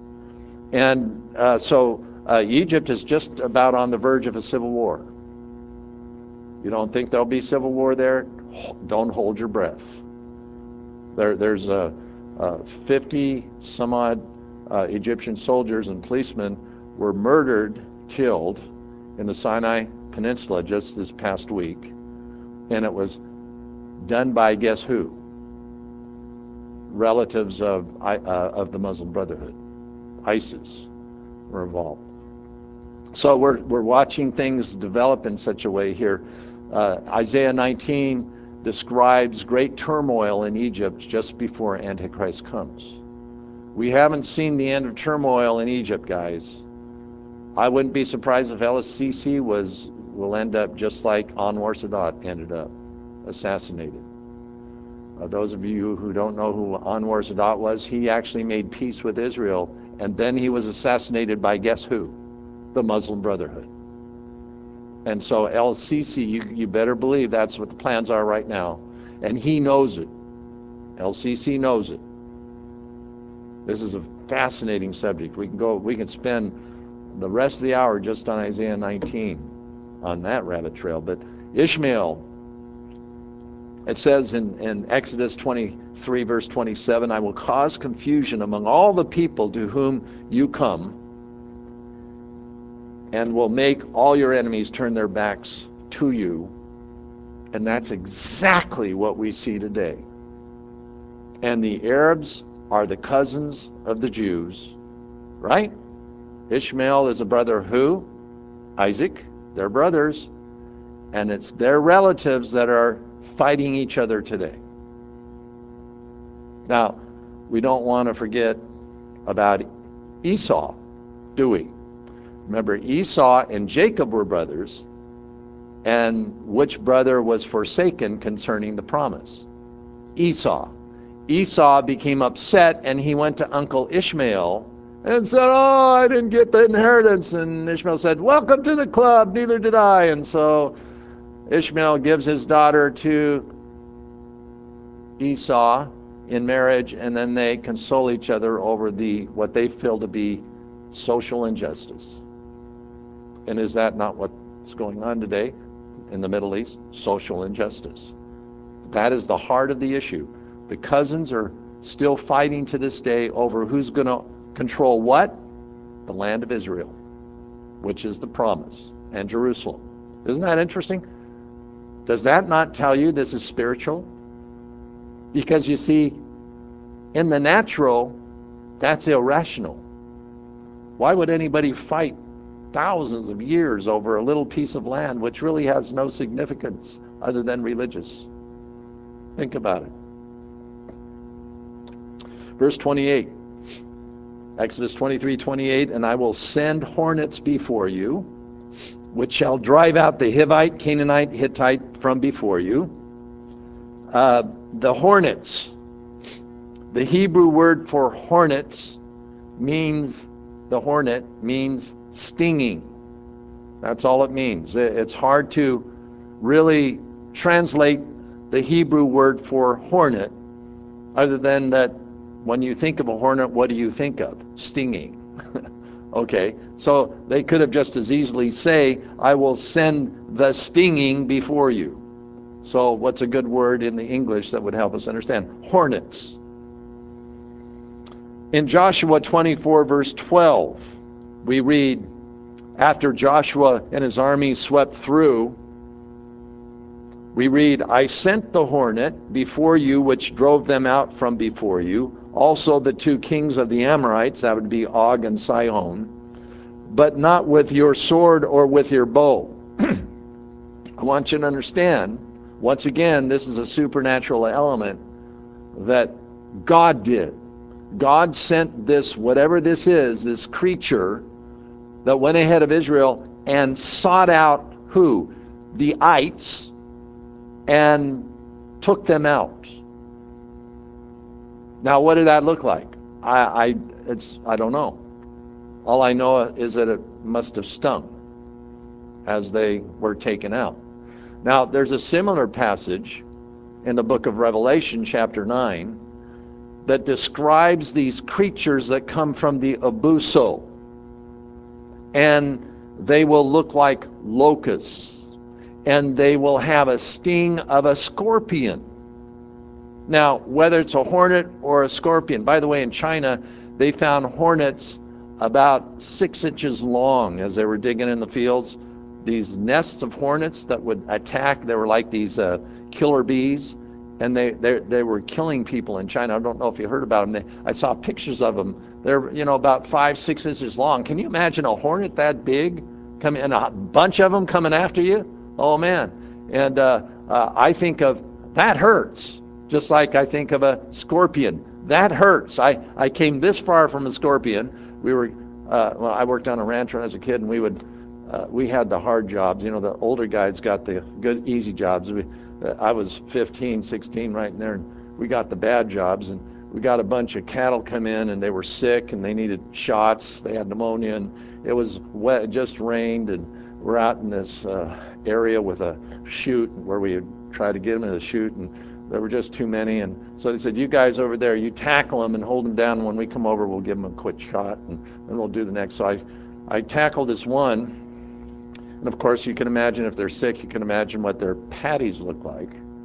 And uh, so uh, Egypt is just about on the verge of a civil war. You don't think there'll be civil war there? Don't hold your breath. There, there's a, a fifty some odd uh, Egyptian soldiers and policemen were murdered, killed in the Sinai Peninsula just this past week, and it was done by guess who? Relatives of uh, of the Muslim Brotherhood. ISIS were involved. So we're we're watching things develop in such a way here. Uh, Isaiah nineteen describes great turmoil in Egypt just before Antichrist comes. We haven't seen the end of turmoil in Egypt, guys. I wouldn't be surprised if el-Sisi was will end up just like Anwar Sadat ended up, assassinated. Uh, those of you who don't know who Anwar Sadat was, he actually made peace with Israel, and then he was assassinated by guess who? The Muslim Brotherhood. And so el-Sisi, you, you better believe that's what the plans are right now. And he knows it. el-Sisi knows it. This is a fascinating subject. We can go, we can spend the rest of the hour just on Isaiah nineteen on that rabbit trail. But Ishmael, it says in, in Exodus twenty-three, verse twenty-seven, I will cause confusion among all the people to whom you come, and will make all your enemies turn their backs to you. And that's exactly what we see today. And the Arabs are the cousins of the Jews, right? Ishmael is a brother of who? Isaac. They're brothers. And it's their relatives that are fighting each other today. Now, we don't want to forget about Esau, do we? Remember, Esau and Jacob were brothers, and which brother was forsaken concerning the promise? Esau. Esau became upset, and he went to Uncle Ishmael and said, oh, I didn't get the inheritance. And Ishmael said, welcome to the club, neither did I. And so Ishmael gives his daughter to Esau in marriage, and then they console each other over the what they feel to be social injustice. And is that not what's going on today in the Middle East? Social injustice. That is the heart of the issue. The cousins are still fighting to this day over who's going to control what? The land of Israel, which is the promise, and Jerusalem. Isn't that interesting? Does that not tell you this is spiritual? Because you see, in the natural, that's irrational. Why would anybody fight thousands of years over a little piece of land which really has no significance other than religious? Think about it. Verse twenty-eight, Exodus twenty-three, twenty-eight, and I will send hornets before you, which shall drive out the Hivite, Canaanite, Hittite from before you. Uh, the hornets, the Hebrew word for hornets means, the hornet means stinging. That's all it means. It's hard to really translate the Hebrew word for hornet, other than that when you think of a hornet, what do you think of? Stinging. Okay, so they could have just as easily say, I will send the stinging before you. So what's a good word in the English that would help us understand? Hornets. In Joshua twenty-four, verse twelve, we read, after Joshua and his army swept through, we read, I sent the hornet before you, which drove them out from before you, also the two kings of the Amorites, that would be Og and Sihon, but not with your sword or with your bow. I want you to understand, once again, this is a supernatural element that God did. God sent this, whatever this is, this creature that went ahead of Israel and sought out who? The ites, and took them out. Now, what did that look like? I, I, it's, I don't know. All I know is that it must have stung as they were taken out. Now, there's a similar passage in the book of Revelation, chapter nine, that describes these creatures that come from the abuso. And they will look like locusts, and they will have a sting of a scorpion. Now, whether it's a hornet or a scorpion, by the way, in China, they found hornets about six inches long as they were digging in the fields. These nests of hornets that would attack, they were like these uh, killer bees, and they, they they were killing people in China. I don't know if you heard about them. They, I saw pictures of them. They're, you know, about five, six inches long. Can you imagine a hornet that big coming, and a bunch of them coming after you? Oh, man. And uh, uh, I think of, that hurts, just like I think of a scorpion. That hurts. I, I came this far from a scorpion. We were, uh, well, I worked on a ranch when I was a kid, and we would, uh, we had the hard jobs. You know, the older guys got the good, easy jobs. We, uh, I was fifteen, sixteen right in there, and we got the bad jobs. And we got a bunch of cattle come in, and they were sick, and they needed shots. They had pneumonia, and it was wet. It just rained, and we're out in this uh, area with a chute where we would try to get them in the chute, and there were just too many. And so they said, you guys over there, you tackle them and hold them down. And when we come over, we'll give them a quick shot, and then we'll do the next. So I, I tackled this one. And of course, you can imagine if they're sick, you can imagine what their patties look like.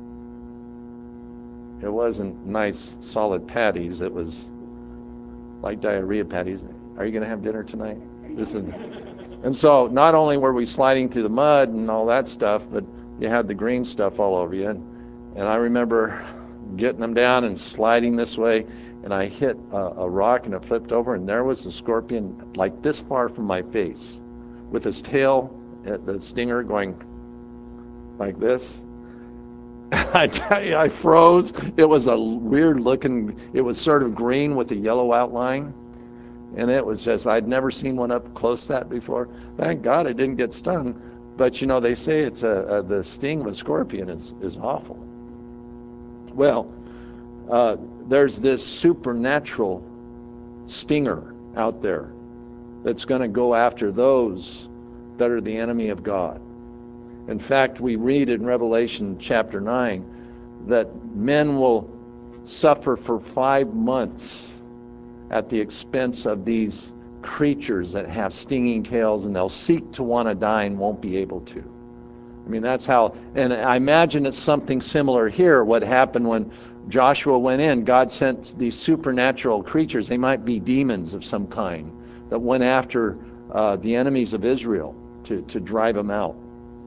It wasn't nice, solid patties. It was like diarrhea patties. Are you going to have dinner tonight? Listen. And so not only were we sliding through the mud and all that stuff, but you had the green stuff all over you. And, and I remember getting them down and sliding this way, and I hit a, a rock, and it flipped over, and there was a scorpion like this far from my face with his tail, the stinger, going like this. I tell you, I froze. It was a weird looking, it was sort of green with a yellow outline. And it was just, I'd never seen one up close that before. Thank God I didn't get stung. But you know, they say it's a, a the sting of a scorpion is, is awful. Well, uh, there's this supernatural stinger out there that's going to go after those that are the enemy of God. In fact, we read in Revelation chapter nine that men will suffer for five months at the expense of these creatures that have stinging tails, and they'll seek to want to die and won't be able to. I mean, that's how, and I imagine it's something similar here. What happened when Joshua went in, God sent these supernatural creatures. They might be demons of some kind that went after uh, the enemies of Israel to, to drive them out.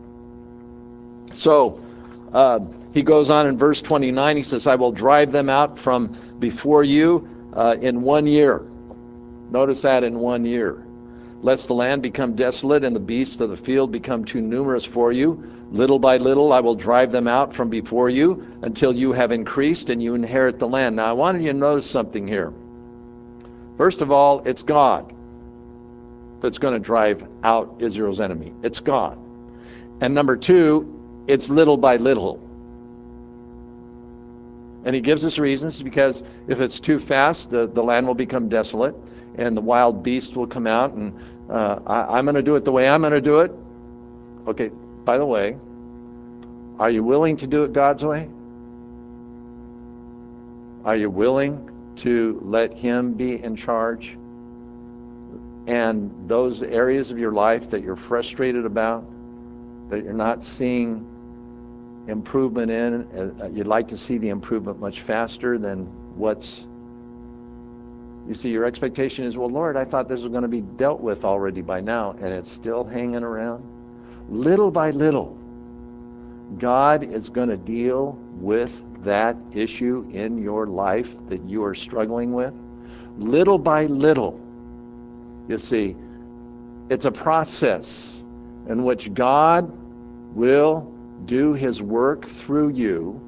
So uh, he goes on in verse twenty-nine, he says, I will drive them out from before you uh, in one year. Notice that, in one year. Lest the land become desolate and the beasts of the field become too numerous for you. Little by little I will drive them out from before you until you have increased and you inherit the land. Now I want you to notice something here. First of all, it's God that's going to drive out Israel's enemy. It's God. And number two, it's little by little. And he gives us reasons, because if it's too fast, the, the land will become desolate and the wild beast will come out, and uh, I, I'm going to do it the way I'm going to do it. Okay, by the way, are you willing to do it God's way? Are you willing to let him be in charge? And those areas of your life that you're frustrated about, that you're not seeing improvement in, uh, you'd like to see the improvement much faster than what's, you see, your expectation is, well, Lord, I thought this was going to be dealt with already by now, and it's still hanging around. Little by little, God is going to deal with that issue in your life that you are struggling with. Little by little, you see, it's a process in which God will do his work through you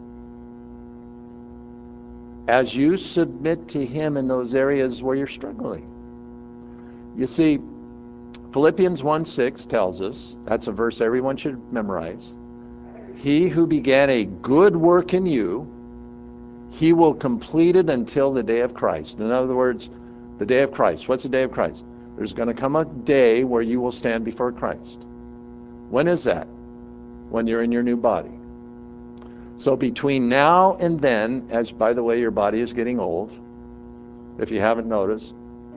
as you submit to him in those areas where you're struggling. You see, Philippians one six tells us, that's a verse everyone should memorize, he who began a good work in you, he will complete it until the day of Christ. In other words, the day of Christ. What's the day of Christ? There's going to come a day where you will stand before Christ. When is that? When you're in your new body. So between now and then, as by the way, your body is getting old, if you haven't noticed,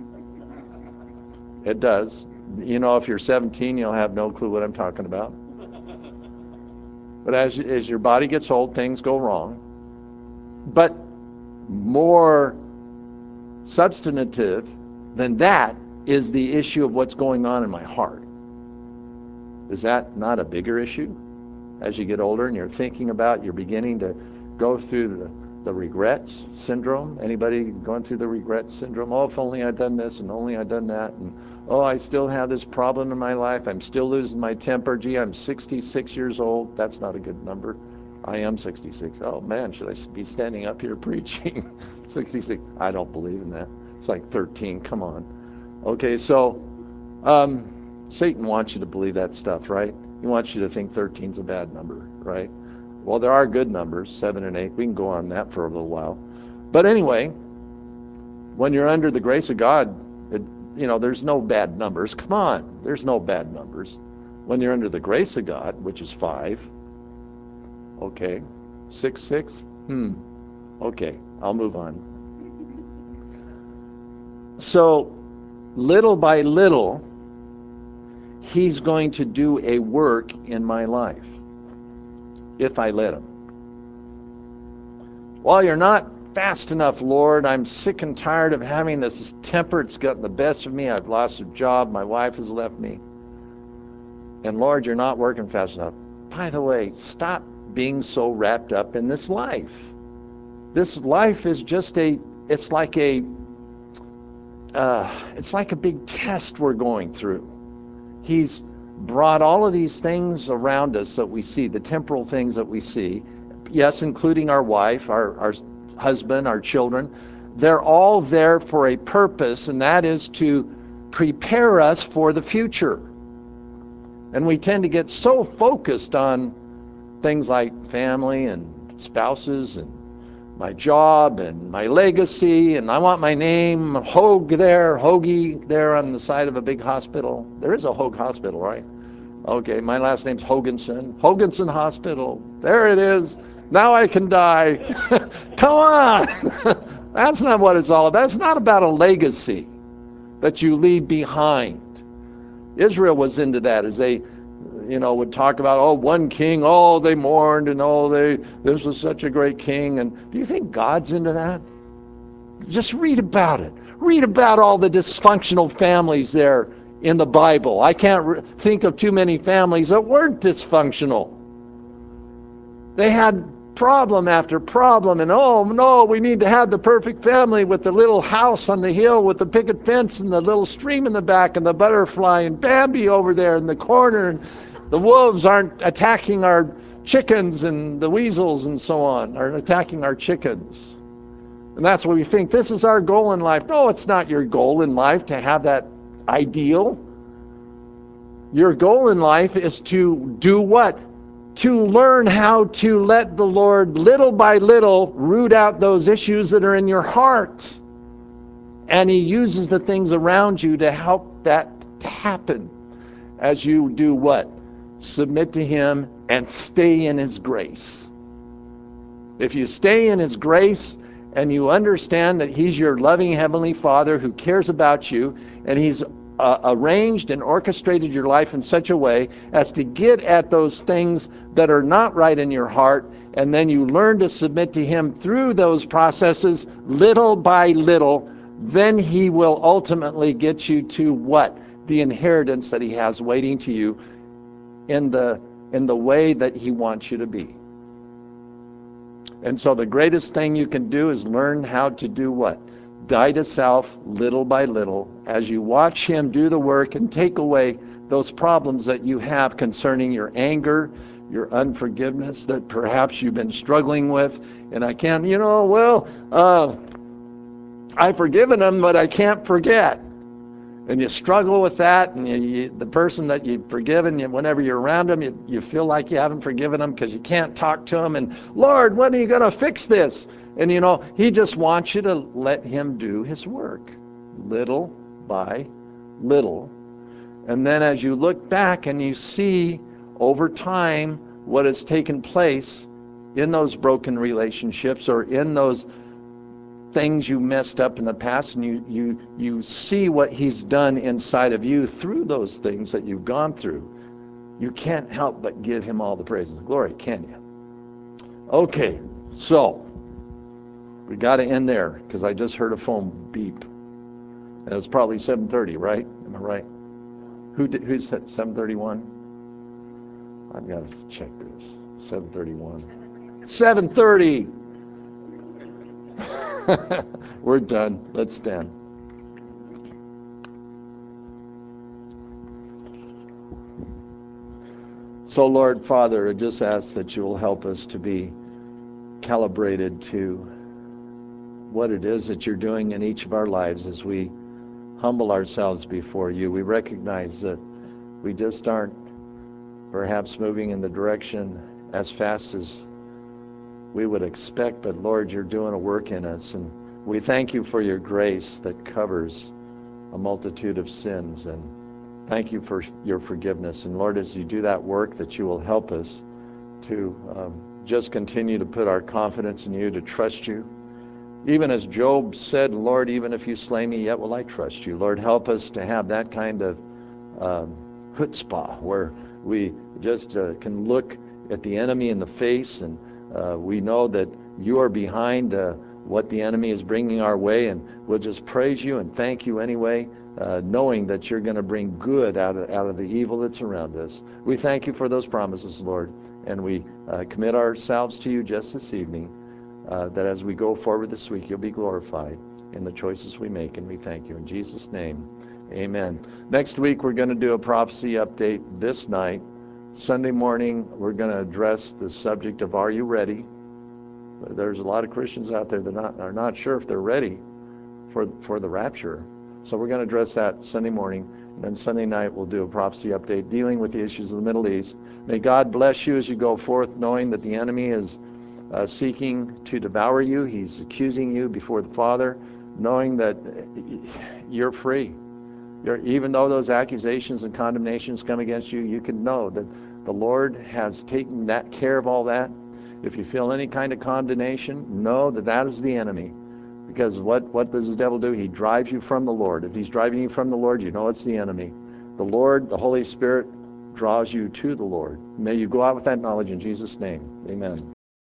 it does. You know, if you're seventeen, you'll have no clue what I'm talking about. But as, as your body gets old, things go wrong. But more substantive than that is the issue of what's going on in my heart. Is that not a bigger issue? As you get older and you're thinking about, you're beginning to go through the, the regrets syndrome. Anybody going through the regrets syndrome? Oh, if only I'd done this and only I'd done that. And oh, I still have this problem in my life. I'm still losing my temper. Gee, I'm sixty-six years old. That's not a good number. I am sixty-six. Oh man, should I be standing up here preaching? sixty-six. I don't believe in that. It's like thirteen. Come on. Okay, so um, Satan wants you to believe that stuff, right? He wants you to think thirteen's a bad number, right? Well, there are good numbers, seven and eight. We can go on that for a little while. But anyway, when you're under the grace of God, it, you know, there's no bad numbers. Come on, there's no bad numbers. When you're under the grace of God, which is five, okay, six, six, hmm, okay, I'll move on. So, little by little, he's going to do a work in my life, if I let him. Well, you're not fast enough, Lord. I'm sick and tired of having this temper. It's gotten the best of me. I've lost a job. My wife has left me. And Lord, you're not working fast enough. By the way, stop being so wrapped up in this life. This life is just a, it's like a, uh, it's like a big test we're going through. He's brought all of these things around us that we see, the temporal things that we see, yes, including our wife, our, our husband, our children. They're all there for a purpose, and that is to prepare us for the future. And we tend to get so focused on things like family and spouses and my job and my legacy, and I want my name Hogue there, Hoagie there on the side of a big hospital. There is a Hogue Hospital, right? Okay, my last name's Hoganson. Hoganson Hospital. There it is. Now I can die. Come on. That's not what it's all about. It's not about a legacy that you leave behind. Israel was into that as they, you know, would talk about, oh, one king, oh, they mourned, and oh, they, this was such a great king. And do you think God's into that? Just read about it. Read about all the dysfunctional families there in the Bible. I can't re- think of too many families that weren't dysfunctional. They had problem after problem, and oh no, we need to have the perfect family with the little house on the hill with the picket fence and the little stream in the back and the butterfly and Bambi over there in the corner, and the wolves aren't attacking our chickens, and the weasels and so on are attacking our chickens. And that's what we think, this is our goal in life. No, it's not your goal in life to have that ideal. Your goal in life is to do what? To learn how to let the Lord, little by little, root out those issues that are in your heart. And he uses the things around you to help that to happen as you do what? Submit to him and stay in his grace. If you stay in his grace and you understand that he's your loving Heavenly Father who cares about you, and he's Uh, arranged and orchestrated your life in such a way as to get at those things that are not right in your heart, and then you learn to submit to him through those processes little by little, then he will ultimately get you to what? The inheritance that he has waiting to you in the in the way that he wants you to be. And so the greatest thing you can do is learn how to do what? Die to self little by little as you watch him do the work and take away those problems that you have concerning your anger, your unforgiveness that perhaps you've been struggling with. And I can't, you know, well, uh, I've forgiven them, but I can't forget. And you struggle with that, and you, you, the person that you've forgiven, you, whenever you're around them, you, you feel like you haven't forgiven them because you can't talk to them. And Lord, when are you going to fix this? And you know, he just wants you to let him do his work, little by little. And then as you look back and you see over time what has taken place in those broken relationships or in those things you messed up in the past, and you you you see what he's done inside of you through those things that you've gone through, you can't help but give him all the praise and glory, can you? Okay, so we got to end there because I just heard a phone beep, and it was probably seven thirty, right? Am I right? Who did, who said seven thirty-one? I've got to check this. seven thirty-one. seven thirty. We're done. Let's stand. So, Lord Father, I just ask that you will help us to be calibrated to what it is that you're doing in each of our lives as we humble ourselves before you. We recognize that we just aren't perhaps moving in the direction as fast as we would expect, but Lord, you're doing a work in us, and we thank you for your grace that covers a multitude of sins, and thank you for your forgiveness. And Lord, as you do that work, that you will help us to um, just continue to put our confidence in you, to trust you. Even as Job said, Lord, even if you slay me, yet will I trust you. Lord, help us to have that kind of um, chutzpah, where we just uh, can look at the enemy in the face, and uh, we know that you are behind uh, what the enemy is bringing our way, and we'll just praise you and thank you anyway, uh, knowing that you're going to bring good out of, out of the evil that's around us. We thank you for those promises, Lord, and we uh, commit ourselves to you just this evening, uh, that as we go forward this week, you'll be glorified in the choices we make, and we thank you. In Jesus' name, amen. Next week, we're going to do a prophecy update this night. Sunday morning, we're going to address the subject of Are You Ready? There's a lot of Christians out there that not, are not sure if they're ready for, for the rapture. So we're going to address that Sunday morning. And then Sunday night, we'll do a prophecy update dealing with the issues of the Middle East. May God bless you as you go forth, knowing that the enemy is uh, seeking to devour you. He's accusing you before the Father, knowing that you're free. You're, even though those accusations and condemnations come against you, you can know that the Lord has taken that care of all that. If you feel any kind of condemnation, know that that is the enemy. Because what, what does the devil do? He drives you from the Lord. If he's driving you from the Lord, you know it's the enemy. The Lord, the Holy Spirit, draws you to the Lord. May you go out with that knowledge in Jesus' name. Amen.